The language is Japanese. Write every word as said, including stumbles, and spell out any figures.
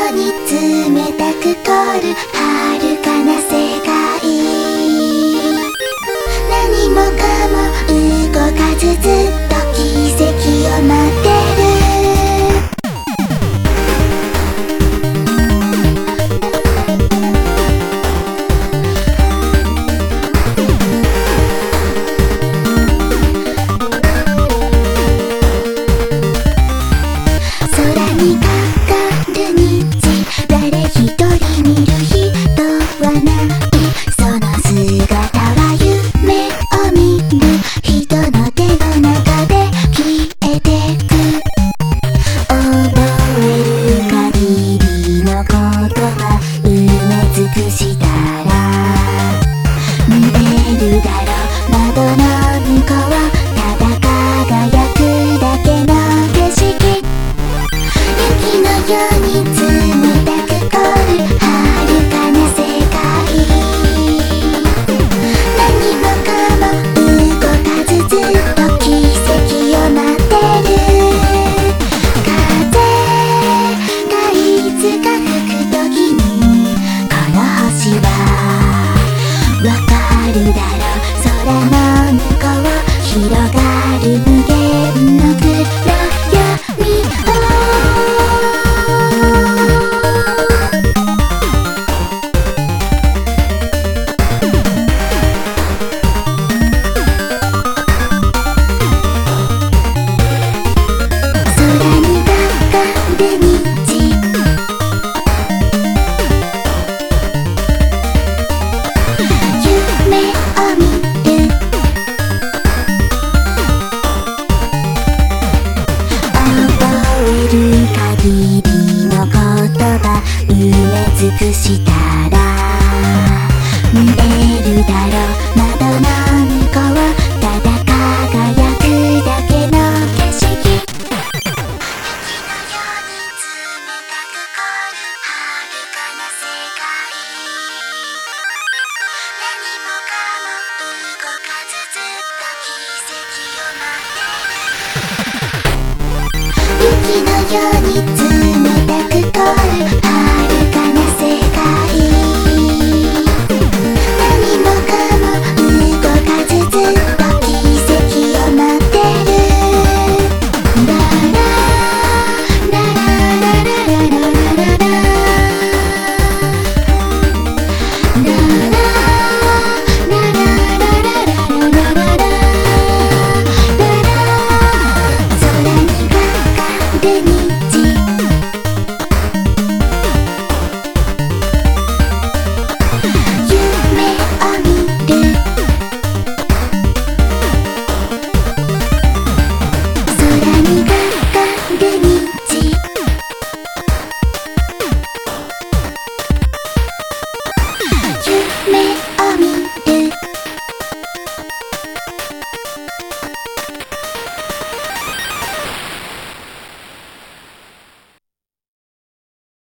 うに冷たく凍る遥かな世界。何もかも動かずずっと奇跡を待ってる。空にかかる虹、誰一人見る人はない。その姿は夢を見る人の手の中で消えてく。覚える限りの言葉埋め尽くしたら見えるだろう窓の向こう。ただ輝くだけの景色。雪のように冷たく凍る遥かな世界。何もかも動かずずっと奇跡を待ってる。風がいつか吹く時にこの星はわかるだろう。空の向こう広がる無限の暗闇を。空にかかる虹、夢を見る。覚える限りの言葉埋め尽くしたら見えるだろう窓の向こう。ただ輝くだけの景色。雪のように冷たく凍る遥かな世界。何もかも動かずずっと奇跡を待ってる。雪のように冷